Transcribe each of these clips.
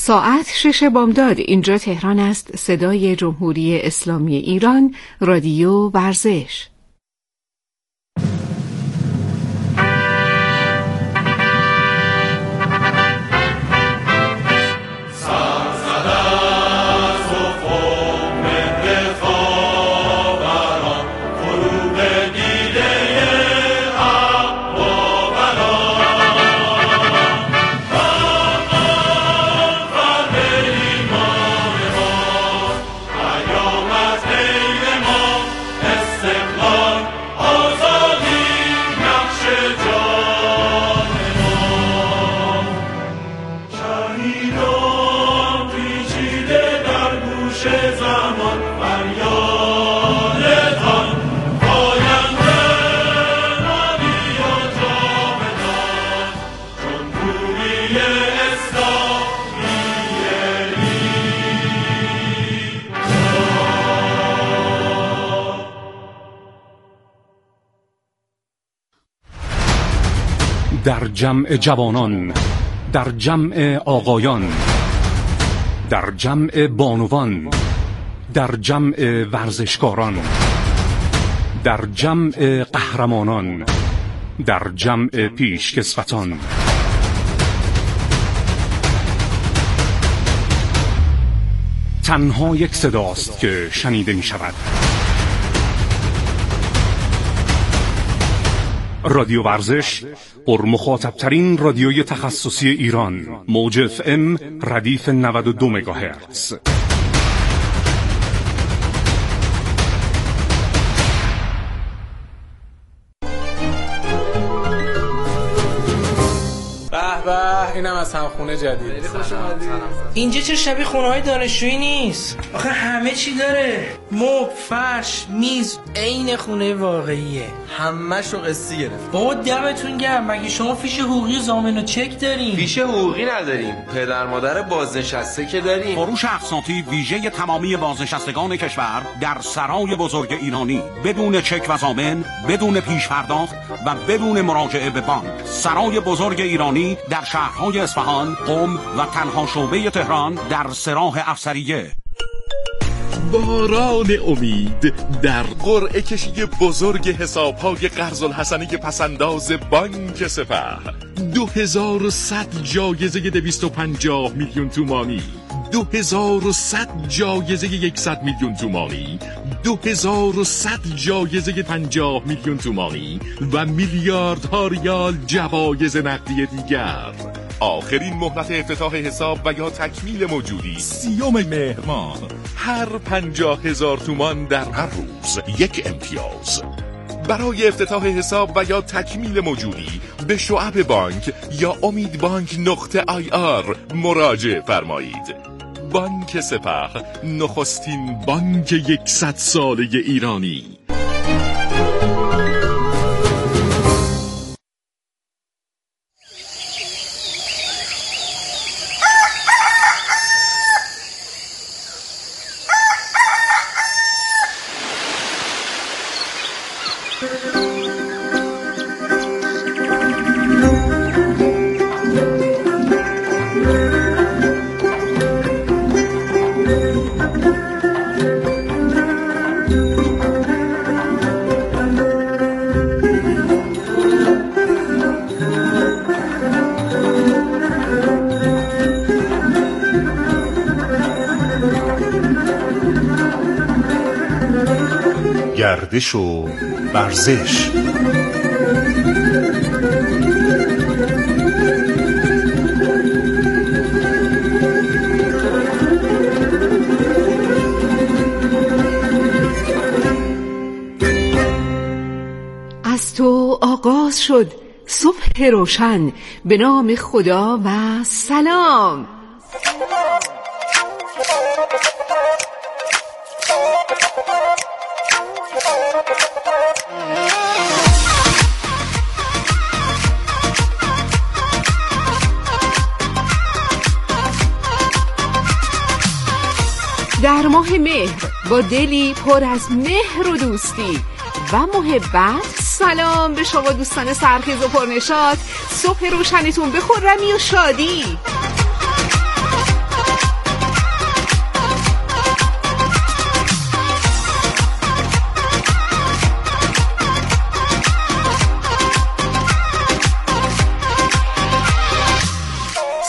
ساعت 6 بامداد. اینجا تهران است. صدای جمهوری اسلامی ایران. رادیو ورزش. در جمع جوانان، در جمع آقایان، در جمع بانوان، در جمع ورزشکاران، در جمع قهرمانان، در جمع پیشکسوتان، تنها یک صداست که شنیده می شود. رادیو ورزش، پرمخاطب‌ترین رادیوی تخصصی ایران. موج FM ردیف 92 مگاهرتز. اینم از همخونه جدید. اینجا چه شبیه خونه‌های دانشجویی نیست؟ آخه همه چی داره. مبل، فرش، میز، عین خونه واقعیه. همه‌شو قسطی گرفت. بابا دمتون گرم. مگه شما فیش حقوقی و ضامن و چک دارین؟ فیش حقوقی نداریم. پدر مادر بازنشسته که داریم. فروش اقساطی ویژه تمامی بازنشستگان کشور در سرای بزرگ ایرانی، بدون چک و ضامن، بدون پیش پرداخت و بدون مراجعه به بانک. سرای بزرگ ایرانی در شهرهای اصفهان، قم و تنها شعبه تهران در سراح افسریه. باران امید در قرعه کشی بزرگ حساب‌های قرض الحسنه پسنداز بانک سپه. 2100 جایزه 250 میلیون تومانی، 2100 جایزه 100 میلیون تومانی، 2100 جایزه 50 میلیون تومانی و میلیاردها ریال جوایز نقدی دیگر. آخرین مهلت افتتاح حساب و یا تکمیل موجودی 30 مهر ماه. هر 50,000 تومان در هر روز یک امتیاز. برای افتتاح حساب و یا تکمیل موجودی به شعب بانک یا امیدبانک.ir مراجعه فرمایید. بانک سپه، نخستین بانک 100 ساله ایرانی. گردش و ورزش. از تو آغاز شد صبح روشن، به نام خدا و سلام. در ماه مهر با دلی پر از مهر و دوستی و محبت، سلام به شما دوستان سرخیز و پرنشاط. صبح روشنتون به خرمی و شادی.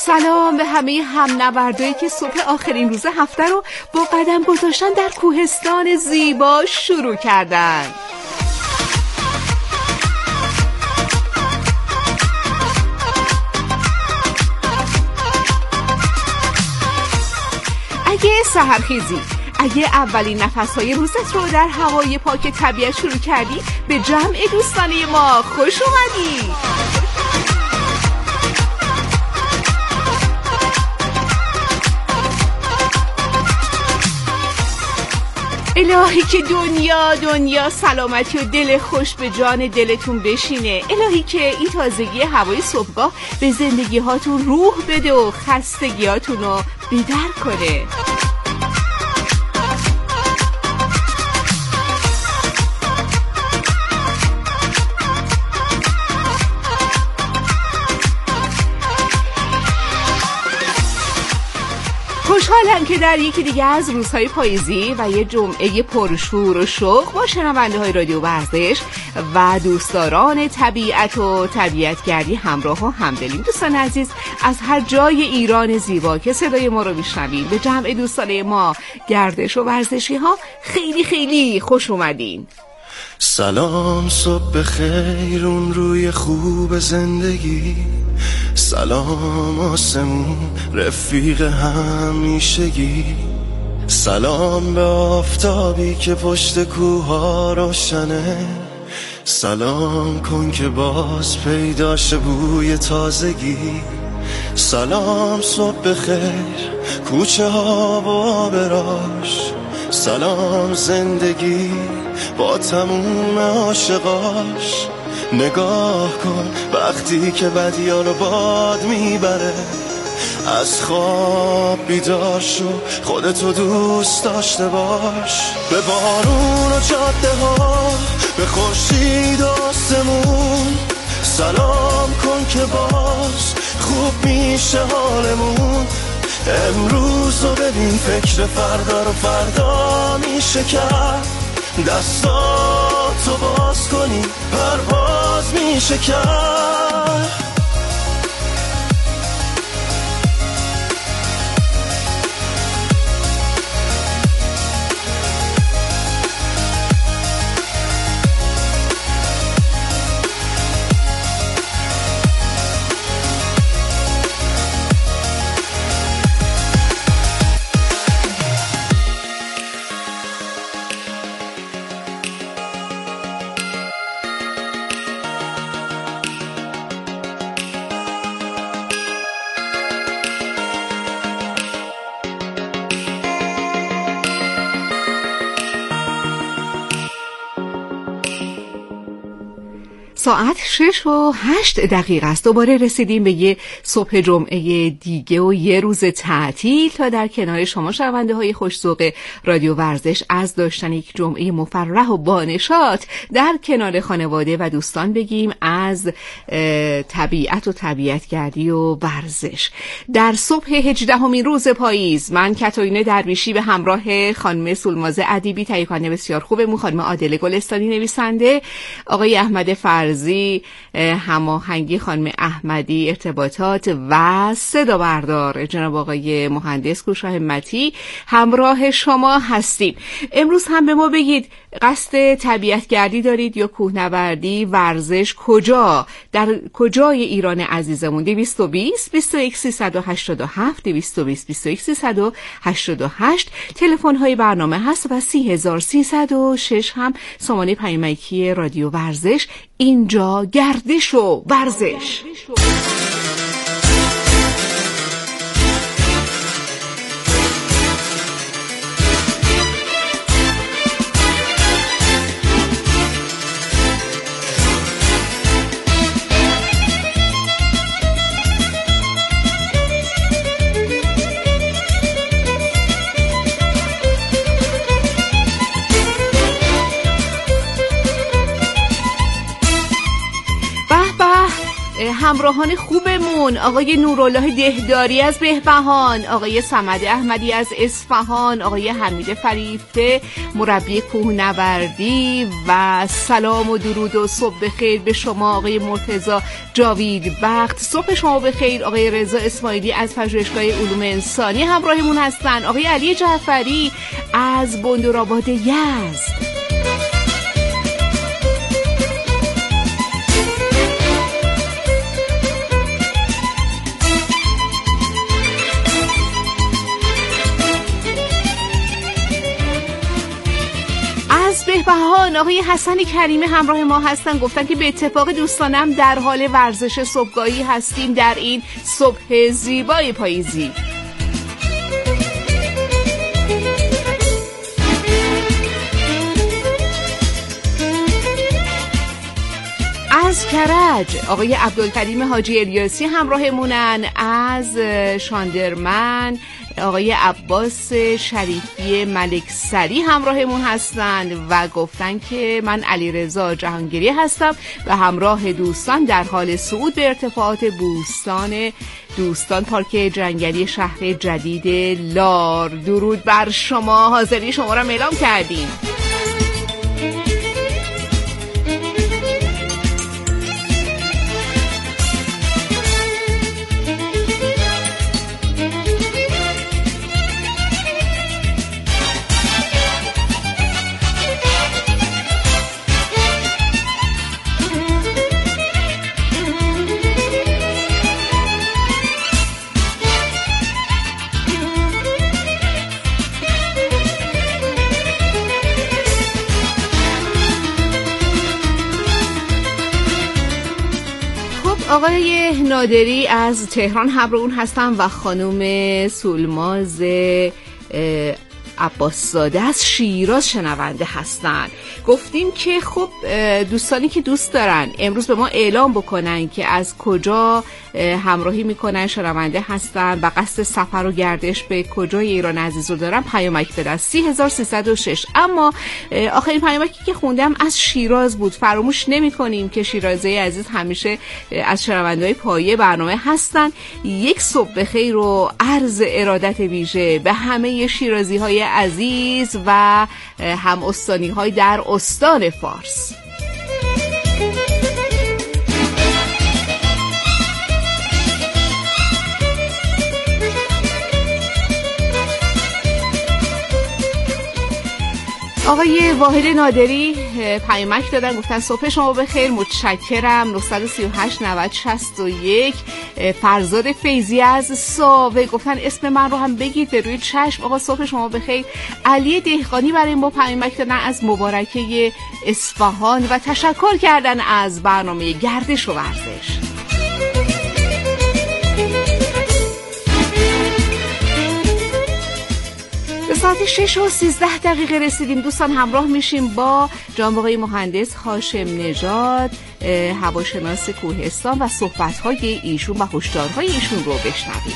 سلام به همه همنوردایی که صبح آخرین روز هفته رو با قدم گذاشتن در کوهستان زیبا شروع کردن. اگه سحرخیزی، اگه اولین نفسهای روزت رو در هوای پاک طبیعت شروع کردی، به جمع دوستانه ما خوش اومدی. الهی که دنیا سلامتی و دل خوش به جان دلتون بشینه. الهی که این تازگی هوای صبحگاه به زندگی هاتون روح بده و خستگی هاتون رو بدر کنه. خوشحالم که در یکی دیگه از روزهای پاییزی و یه جمعه پرشور و شوق با شنونده های رادیو ورزش و دوستداران طبیعت و طبیعتگردی همراه و همدلیم. دوستان عزیز از هر جای ایران زیبا که صدای ما رو میشنوین، به جمع دوستانه ما گردش و ورزشی ها خیلی خیلی خوش اومدین. سلام صبح بخیر اون روی خوب زندگی، سلام آسمون رفیق همیشگی، سلام به آفتابی که پشت کوها روشنه، سلام کن که باز پیداشه بوی تازگی، سلام صبح بخیر کوچه ها و آبراش، سلام زندگی با تموم عاشقاش، نگاه کن وقتی که بدیا رو باد میبره، از خواب بیدار شو خودتو دوست داشته باش، به بارون و جاده ها به خورشید و آسمون، سلام کن که باز خوب میشه حالمون، امروز رو ببین فکر فردا رو فردا میشه کرد، دستاتو باز کنی پرواز میشه کرد. ساعت 6:08 است. دوباره رسیدیم به یه صبح جمعه دیگه و یه روز تعطیل تا در کنار شما شنونده های خوش‌ذوق رادیو ورزش از داشتن یک جمعه مفرح و بانشاط در کنار خانواده و دوستان بگیم از طبیعت و طبیعتگردی و ورزش. در صبح 18مین روز پاییز من کاترین درویشی به همراه خانم سولماز ادیبی، تهیه کننده بسیار خوبمون، خانم عادل گلستانی نویسنده، آقای احمد فرزی هماهنگی، خانم احمدی ارتباطات و صدا بردار، جناب آقای مهندس کوشا همتی همراه شما هستیم. امروز هم به ما بگید قصد طبیعتگردی دارید یا کوهنوردی، ورزش، کجا در کجای ایران عزیزمون؟ 220 21 387 220 21 388 تلفن های برنامه هست و 30306 هم سامانه پیامکی رادیو ورزش. اینجا گردش و ورزش. همراهان خوبمون، آقای نورالله دهداری از بهبهان، آقای صمد احمدی از اصفهان، آقای حمید فریفته مربی کوهنوردی و سلام و درود و صبح بخیر به شما آقای مرتضی جاوید بخت. صبح شما بخیر آقای رضا اسماعیلی از پژوهشگاه علوم انسانی همراهمون هستن، آقای علی جعفری از بندرآباد یزد. از بهبهان آقای حسن کریمی همراه ما هستن، گفتن که به اتفاق دوستانم در حال ورزش صبحگاهی هستیم در این صبح زیبای پاییزی. از کرج آقای عبدالکریم حاجی الیاسی همراهمونن، از شاندرمن آقای عباس شریفی ملکسری همراهمون هستند و گفتن که من علیرضا جهانگیری هستم و همراه دوستان در حال صعود به ارتفاعات بوستان دوستان پارک جنگلی شهر جدید لار. درود بر شما، حاضری شما را اعلام کردیم. آقای نادری از تهران همراهمون هستن و خانم سولماز عباسزاده از شیراز شنونده هستن. گفتیم که خب دوستانی که دوست دارن امروز به ما اعلام بکنن که از کجا همراهی میکنن، شنونده هستن و قصد سفر و گردش به کجای ایران عزیز رو دارن، پیامک بدن 30306. اما آخرین پیامکی که خوندم از شیراز بود. فراموش نمی کنیم که شیرازی عزیز همیشه از شنونده‌های پایه برنامه هستن. یک صبح بخیر و عرض ارادت ویژه به همه شیرازی های عزیز و هم استانی های در استان فارس. آقای واحد نادری پیامک دادن، گفتن صبح شما بخیر، متشکرم. 938 90 61. فرزاد فیضی از ساوه گفتن اسم من رو هم بگید به روی چشم. آقا صبح شما بخیر. علی دهقانی برای ما پیامک دادن از مبارکه اصفهان و تشکر کردن از برنامه گردش و ورزش. به ساعت 6:13 رسیدیم. دوستان همراه میشیم با جناب آقای مهندس هاشم نژاد، هواشناس کوهستان و صحبت‌های ایشون و هشدارهای ایشون رو بشنویم.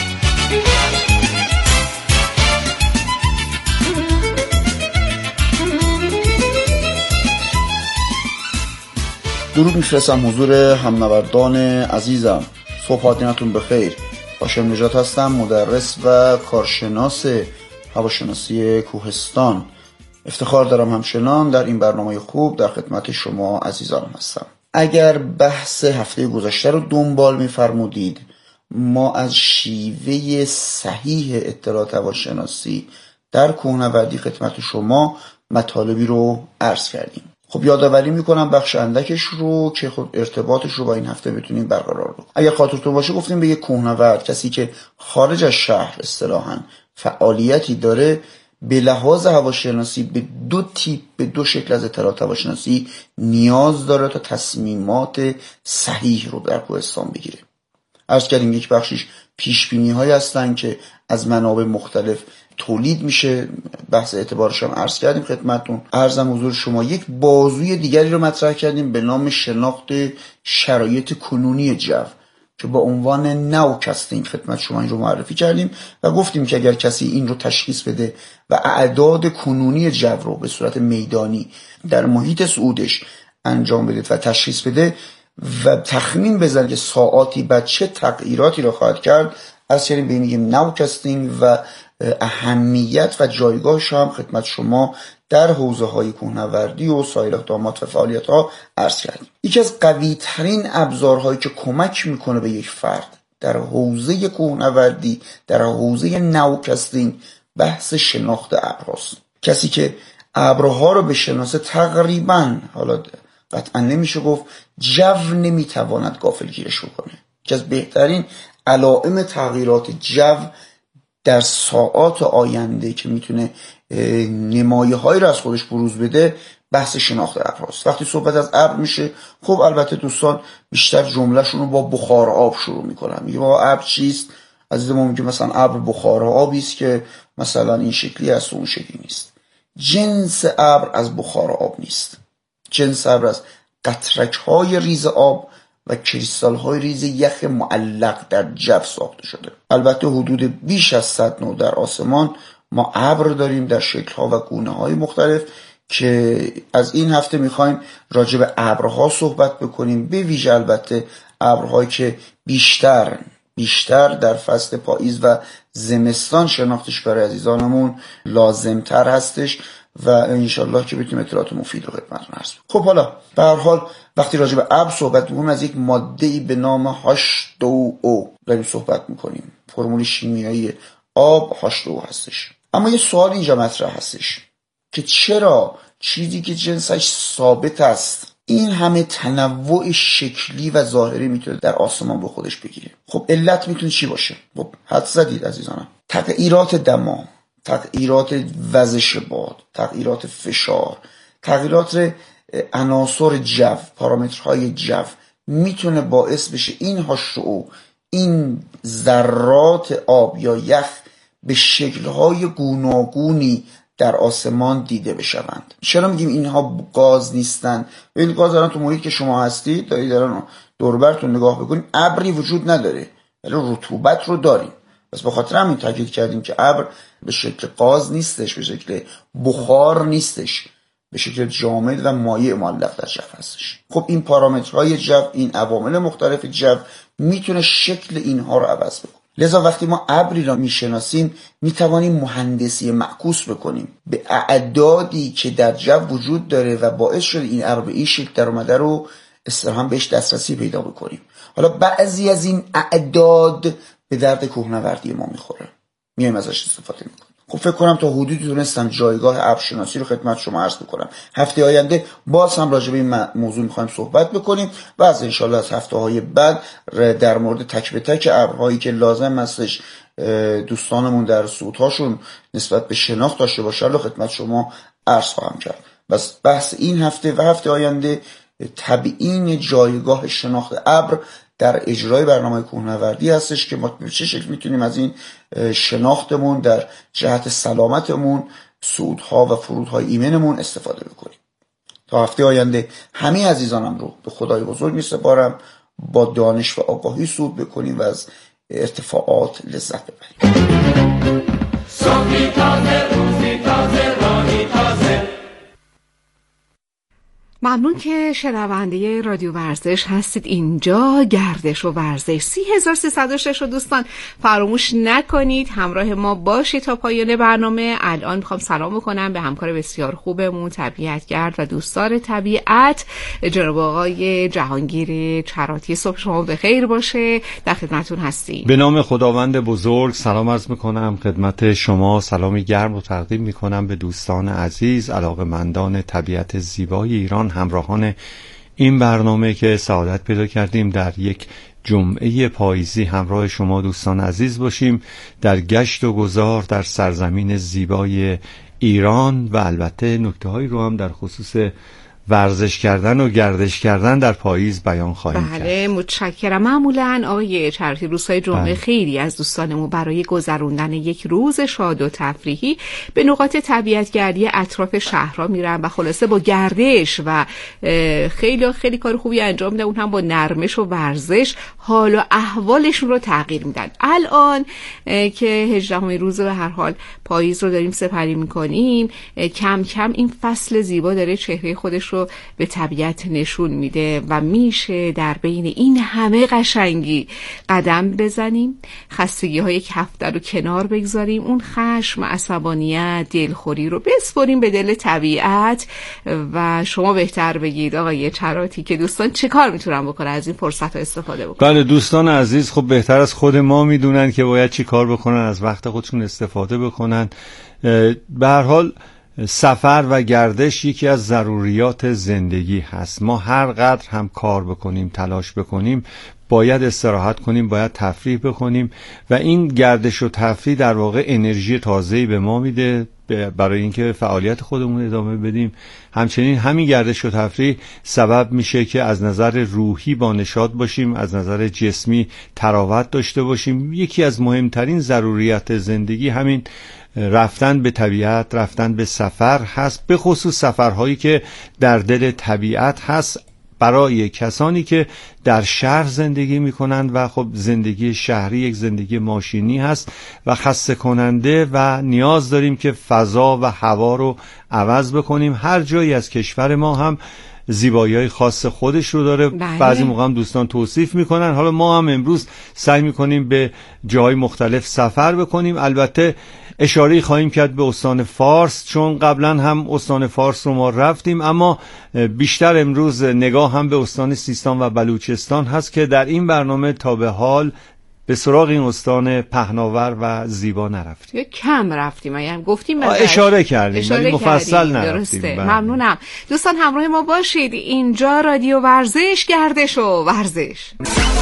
درود میفرستم حضور همنوردان عزیزم. صبح دینتون بخیر. هاشم نژاد هستم، مدرس و کارشناس هواشناسی کوهستان. افتخار دارم همچنان در این برنامه خوب در خدمت شما عزیزان هستم. اگر بحث هفته گذشته رو دنبال می‌فرمودید، ما از شیوه صحیح اطلاعات هواشناسی در کوهنوردی خدمت شما مطالبی رو عرض کردیم. خب یادآوری میکنم بخش اندکش رو که خب ارتباطش رو با این هفته بتونیم برقرار بکنیم. اگر خاطرتون باشه گفتیم به یک کوهنورد، کسی که خارج از شهر اصطلاحاً فعالیتی داره، به لحاظ هواشناسی به دو شکل از اطلاعات هواشناسی نیاز داره تا تصمیمات صحیح رو در کوهستان بگیره. عرض کردیم یک بخشش پیشبینی های هستن که از منابع مختلف تولید میشه، بحث اعتبارش هم عرض کردیم خدمتتون. عرضم حضور شما یک بازوی دیگری رو مطرح کردیم به نام شناخت شرایط کنونی جو که با عنوان ناوکاستینگ خدمت شما این رو معرفی کردیم و گفتیم که اگر کسی این رو تشخیص بده و اعداد کنونی جو رو به صورت میدانی در محیط صعودش انجام بده و تشخیص بده، و تخمین بزنید که ساعاتی بعد چه تغییراتی رو خواهد کرد، از چنین به میگیم ناوکاستینگ و اهمیت و جایگاهش هم خدمت شما در حوزه‌های کوهنوردی و سایر اقدامات و فعالیت‌ها عرض کردیم. یکی از قوی‌ترین ابزارهایی که کمک میکنه به یک فرد در حوزه کوهنوردی، در حوزه ناوکاستینگ، بحث شناخت ابرهاست. کسی که ابرها رو بشناسه تقریباً، حالا قطعا نمیشه گفت، جو نمیتواند غافلگیرش کنه. که از بهترین علائم تغییرات جو در ساعات آینده که میتونه نمایه‌هایی رو از خودش بروز بده، بحث شناخت ابرهاست. وقتی صحبت از ابر میشه، خب البته دوستان بیشتر جملهشون رو با بخار آب شروع میکنن. میگه با ابر چیست؟ عزیز ما میگه مثلا ابر بخار آبی است که مثلا این شکلی است و اون شکلی نیست. جنس ابر از بخار آب نیست. جنس ابر از قطره‌های ریز آب و کریستال‌های ریز یخ معلق در جو ساخته شده. البته حدود بیش از 100 نوع در آسمان ما ابر داریم در شکل‌ها و گونه‌های مختلف که از این هفته می‌خوایم راجع به ابرها صحبت بکنیم، به ویژه البته ابرهایی که بیشتر در فصل پاییز و زمستان شناختش برای عزیزانمون لازم‌تر هستش و انشالله که بتونیم اطلاعات مفید رو خدمتتون عرض کنیم. خب حالا به هر حال وقتی راجع به ابر صحبت می‌کنیم از یک ماده‌ای به نام H2O داریم صحبت می‌کنیم. فرمول شیمیایی آب H2O هستش. اما یه سوال اینجا مطرح هستش که چرا چیزی که جنسش ثابت است این همه تنوع شکلی و ظاهری میتونه در آسمان به خودش بگیره؟ خب علت میتونه چی باشه؟ خب حد زدید عزیزانم. تغییرات دما، تغییرات وزش باد، تغییرات فشار، تغییرات عناصر جو، پارامترهای جو میتونه باعث بشه این H2O، این ذرات آب یا یخ به شکل‌های گوناگونی در آسمان دیده بشوند. چرا میگیم اینها گاز نیستن؟ این گاز الان تو محیط که شما هستید، دارید الان دور برتون نگاه بکنید، ابری وجود نداره ولی رطوبت رو داریم. بس به خاطر همین تاکید کردیم که ابر به شکل گاز نیستش، به شکل بخار نیستش، به شکل جامد و مایع معلق در جو هستش. خب این پارامترهای جو، این عوامل مختلف جو میتونه شکل اینها رو عوض بکنه. لذا وقتی ما ابری را میشناسیم میتوانیم مهندسی معکوس بکنیم به اعدادی که در جو وجود داره و باعث شده این ابر به این شکل در اومده رو هم بهش دسترسی پیدا بکنیم. حالا بعضی از این اعداد به درد کوهنوردی ما میخوره، میایم ازش استفاده میکنیم. خب فکر کنم تا حدودی تونستم جایگاه ابرشناسی رو خدمت شما عرض بکنم. هفته آینده باز هم راجع به این موضوع میخوایم صحبت بکنیم و از انشالله از هفته‌های بعد در مورد تک به تک ابرهایی که لازم هستش دوستانمون در صعودهاشون نسبت به شناخت داشته باشن رو خدمت شما عرض خواهم کرد. بس بحث این هفته و هفته آینده تبیین جایگاه شناخت ابر در اجرای برنامه کوهنوردی هستش که ما به چه شکل میتونیم از این شناختمون در جهت سلامتمون، صعودها و فرودهای ایمنمون استفاده بکنیم. تا هفته آینده همه عزیزانم رو به خدای بزرگ میسپارم، با دانش و آگاهی صعود بکنیم و از ارتفاعات لذت ببریم. صبحی تازه، روزی تازه، راهی تازه. ممنون که شنونده رادیو ورزش هستید. اینجا گردش و ورزش 3306 رو دوستان فراموش نکنید همراه ما باشید تا پایان برنامه. الان میخوام سلام بکنم به همکار بسیار خوبمون، طبیعتگرد و دوستدار طبیعت، جناب آقای جهانگیر چراتی. صبح شما بخیر باشه، در خدمتتون هستیم. به نام خداوند بزرگ سلام عرض میکنم خدمت شما، سلامی گرم رو تقدیم میکنم به دوستان عزیز، علاقه‌مندان طبیعت زیبای ایران، همراهان این برنامه که سعادت پیدا کردیم در یک جمعه پاییزی همراه شما دوستان عزیز باشیم در گشت و گذار در سرزمین زیبای ایران و البته نکته‌هایی رو هم در خصوص ورزش کردن و گردش کردن در پاییز بیان خواهیم کرد. بله متشکرم. معمولا آقای چراتی روزهای جمعه خیلی از دوستانمون برای گذروندن یک روز شاد و تفریحی به نقاط طبیعتگردی اطراف شهرها میرن و خلاصه با گردش و خیلی کار خوبی انجام میدن، اون هم با نرمش و ورزش حال و احوالشون رو تغییر میدن. الان که 18 روز به هر حال پاییز رو داریم سپری میکنیم، کم کم این فصل زیبا داره چهره خودش رو به طبیعت نشون میده و میشه در بین این همه قشنگی قدم بزنیم، خستگی های کفته رو کنار بگذاریم، اون خشم، عصبانیت، دلخوری رو بسپریم به دل طبیعت. و شما بهتر بگید آقای چراتی که دوستان چه کار میتونن بکنن از این فرصت ها استفاده بکنن؟ بله دوستان عزیز، خب بهتر از خود ما میدونن که باید چی کار بکنن، از وقت خودشون استفاده بکنن. به هر حال سفر و گردش یکی از ضروریات زندگی هست. ما هر قدر هم کار بکنیم، تلاش بکنیم، باید استراحت کنیم، باید تفریح بکنیم و این گردش و تفریح در واقع انرژی تازه‌ای به ما میده برای اینکه فعالیت خودمون ادامه بدیم. همچنین همین گردش و تفریح سبب میشه که از نظر روحی با نشاط باشیم، از نظر جسمی تراوت داشته باشیم. یکی از مهمترین ضروریات زندگی همین رفتن به طبیعت، رفتن به سفر هست، به خصوص سفرهایی که در دل طبیعت هست برای کسانی که در شهر زندگی میکنند و خب زندگی شهری یک زندگی ماشینی هست و خسته کننده و نیاز داریم که فضا و هوا رو عوض بکنیم. هر جایی از کشور ما هم زیبایی‌های خاص خودش رو داره. بعضی موقع هم دوستان توصیف میکنن. حالا ما هم امروز سعی میکنیم به جای مختلف سفر بکنیم. البته اشاره خواهیم کرد به استان فارس، چون قبلا هم استان فارس رو ما رفتیم، اما بیشتر امروز نگاه هم به استان سیستان و بلوچستان هست که در این برنامه تا به حال به سراغ این استان پهناور و زیبا نرفتیم. کم رفتیم، هم گفتیم اشاره کردیم ولی مفصل نرفتیم. ممنونم. دوستان همراه ما باشید. اینجا رادیو ورزش، گردش و ورزش.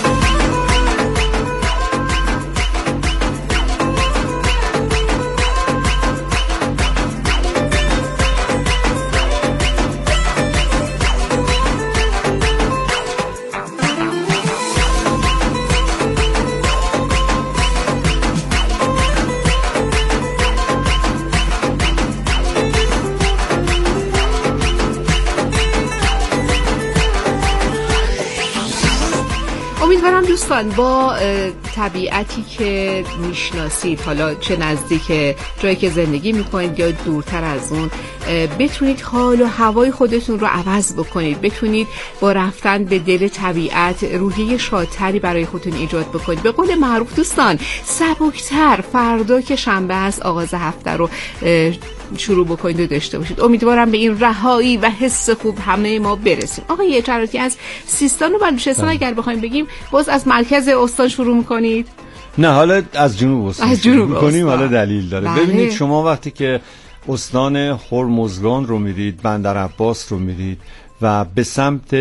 امیدوارم دوستان با طبیعتی که میشناسید، حالا چه نزدیک جایی که زندگی میکنید یا دورتر از اون، بتونید حال و هوای خودتون رو عوض بکنید، بتونید با رفتن به دل طبیعت روحیه شادتری برای خودتون ایجاد بکنید. به قول معروف دوستان سبکتر، فردا که شنبه است آغاز هفته رو شروع بکنید و داشته باشید. امیدوارم به این رهایی و حس خوب همه ما برسیم. آقای چراتی از سیستان و بلوچستان اگر بخوایم بگیم، باز از مرکز استان شروع میکنید؟ نه، حالا از جنوب استان شروع میکنیم. حالا دلیل داره. بله. ببینید شما وقتی که استان هرمزگان رو میرید، بندر عباس رو میرید و به سمت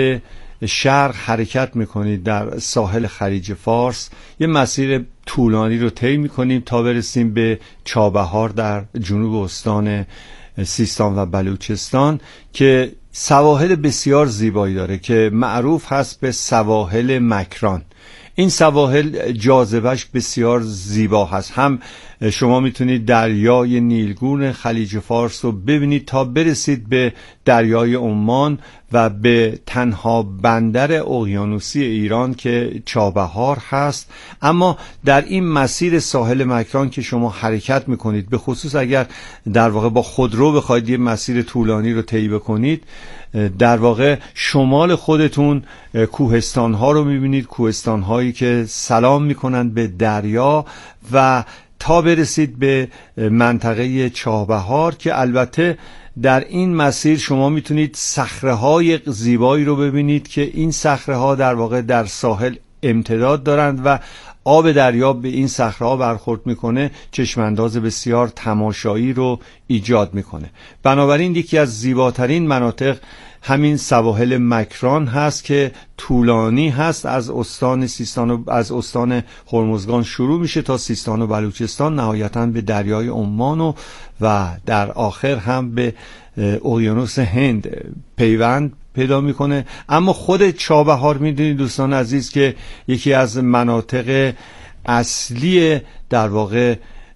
شرق حرکت میکنید در ساحل خلیج فارس، یه مسیر طولانی رو طی میکنیم تا برسیم به چابهار در جنوب استان سیستان و بلوچستان که سواحل بسیار زیبایی داره که معروف هست به سواحل مکران. این سواحل جاذبه‌اش بسیار زیبا هست. هم شما میتونید دریای نیلگون خلیج فارس رو ببینید تا برسید به دریای عمان و به تنها بندر اقیانوسی ایران که چابهار هست. اما در این مسیر ساحل مکران که شما حرکت میکنید، به خصوص اگر در واقع با خودرو بخواید یه مسیر طولانی رو طی بکنید، در واقع شمال خودتون کوهستان ها رو میبینید، کوهستان هایی که سلام میکنند به دریا و تا برسید به منطقه چابهار که البته در این مسیر شما میتونید صخره‌های زیبایی رو ببینید که این صخره‌ها در واقع در ساحل امتداد دارند و آب دریا به این صخره‌ها برخورد میکنه، چشمانداز بسیار تماشایی رو ایجاد میکنه. بنابراین یکی از زیباترین مناطق همین سواحل مکران هست که طولانی هست، از استان سیستان و از استان هرمزگان شروع میشه تا سیستان و بلوچستان، نهایتاً به دریای عمان و در آخر هم به اقیانوس هند پیوند پیدا میکنه. اما خود چابهار میدونید دوستان عزیز که یکی از مناطق اصلی در واقع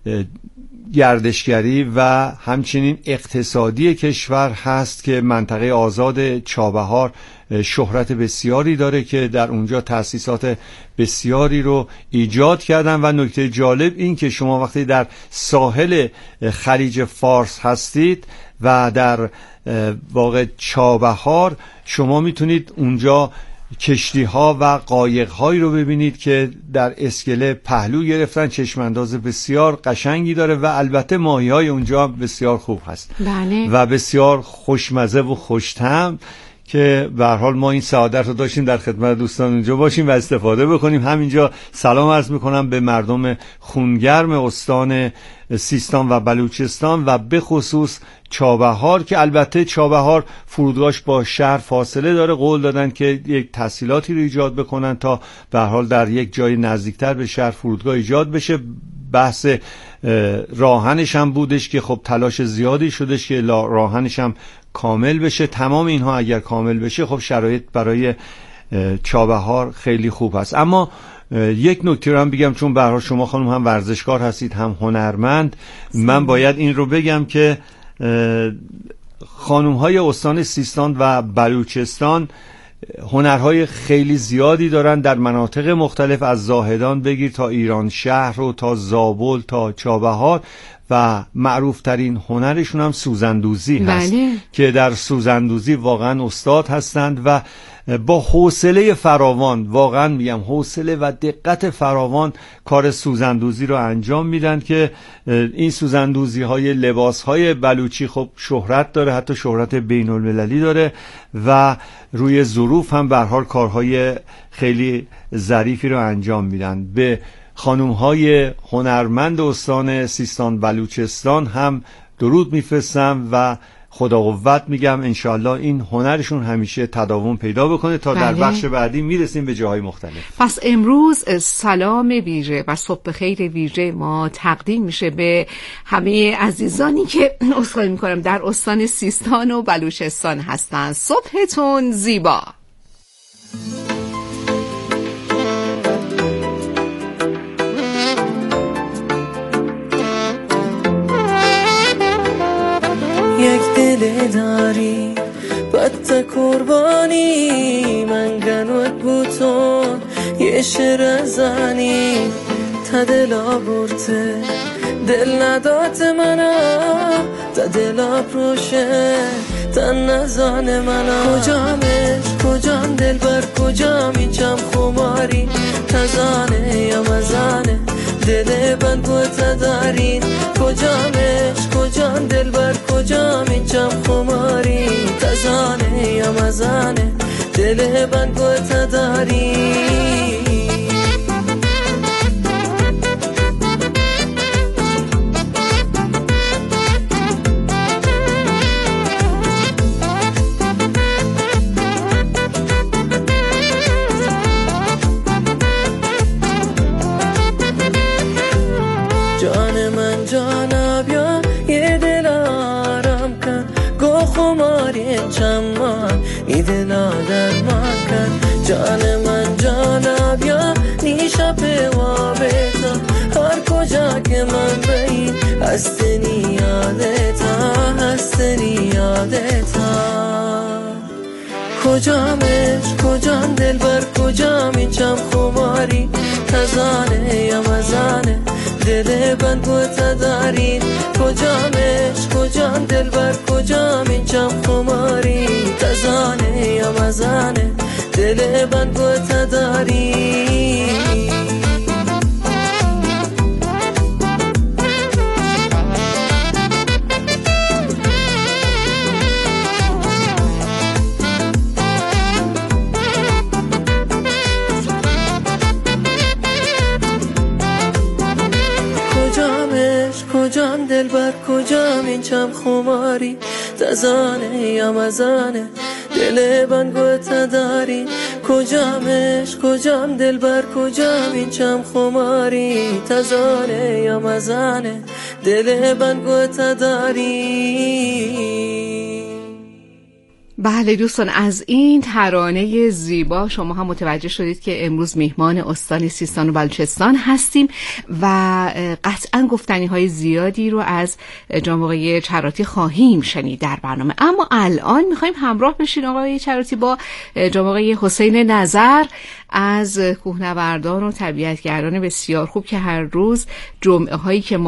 گردشگری و همچنین اقتصادی کشور هست که منطقه آزاد چابهار شهرت بسیاری داره که در اونجا تأسیسات بسیاری رو ایجاد کردن و نکته جالب این که شما وقتی در ساحل خلیج فارس هستید و در واقع چابهار شما میتونید اونجا کشتی ها و قایق هایی رو ببینید که در اسکله پهلو گرفتن، چشمانداز بسیار قشنگی داره و البته ماهی های اونجا بسیار خوب هست. بله. و بسیار خوشمزه و خوش‌طعم که به هر حال ما این سعادت رو داشتیم در خدمت دوستان اونجا باشیم و استفاده بکنیم. همینجا سلام عرض میکنم به مردم خونگرم استان سیستان و بلوچستان و به خصوص چابهار که البته چابهار فرودگاهش با شهر فاصله داره. قول دادن که یک تسهیلاتی رو ایجاد بکنن تا به هر حال در یک جای نزدیکتر به شهر فرودگاه ایجاد بشه. بحث راهنش هم بودش که خب تلاش زیادی شدش که راهنش هم کامل بشه. تمام اینها اگر کامل بشه خب شرایط برای چابهار خیلی خوب هست. اما یک نکته رو هم بگم چون به هر حال شما خانم هم ورزشکار هستید هم هنرمند، من باید این رو بگم که خانم های استان سیستان و بلوچستان هنرهای خیلی زیادی دارن در مناطق مختلف، از زاهدان بگیر تا ایران شهر و تا زابل تا چابهار و معروف ترین هنرشون هم سوزندوزی هست. بله. که در سوزندوزی واقعا استاد هستند و با حوصله فراوان، واقعا میگم حوصله و دقت فراوان کار سوزندوزی رو انجام میدن که این سوزندوزی های لباس های بلوچی خب شهرت داره، حتی شهرت بین المللی داره و روی ظروف هم به هر حال کارهای خیلی ظریفی رو انجام میدن. به خانوم‌های هنرمند استان سیستان بلوچستان هم درود میفرستم و خدا قوت میگم انشالله این هنرشون همیشه تداوم پیدا بکنه تا در بخش بعدی میرسیم به جاهای مختلف. پس امروز سلام ویژه و صبح خیر ویژه ما تقدیم میشه به همه عزیزانی که عذرخواهی میکنم در استان سیستان و بلوچستان هستن. صبحتون زیبا. یک دل داری بد قربانی من گنوت بوتون یه شعر زنی تا دلا برته دل ندات منا تا دلا پروشه تا نزان منا کجامش کجام دل بر کجام اینجام خماری تزانه یا مزانه دل بند بوتا دارین کجامش کجام دل بر کجام اینجام خماری تزانه یا مزانه دل بند بوتا دارین جان من جانا بیا نیشا پیوابتا هر کجا که من بین هستنی یادتا کجامش کجام دل بر کجام اینجام خماری تزانه یا مزانه دل بند بوتا دارین کجامش کجام دل بر کجام اینجام خماری تزانه یا مزانه دل بند بوتا دارین کجام دل بر کجام اینجام خماری تزانه یا مزانه دل بند بوتا داری کجامش کجام دل بر کجام اینجام خماری تزانه یا مزانه دل بند بوتا داری. بله دوستان، از این ترانه زیبا شما هم متوجه شدید که امروز میهمان استان سیستان و بلوچستان هستیم و قطعا گفتنی های زیادی رو از جناب آقای چراتی خواهیم شنید در برنامه. اما الان میخوایم همراه بشین آقای چراتی با جناب آقای حسین نظر از کوهنوردان و طبیعتگردان بسیار خوب که هر روز جمعه هایی که ما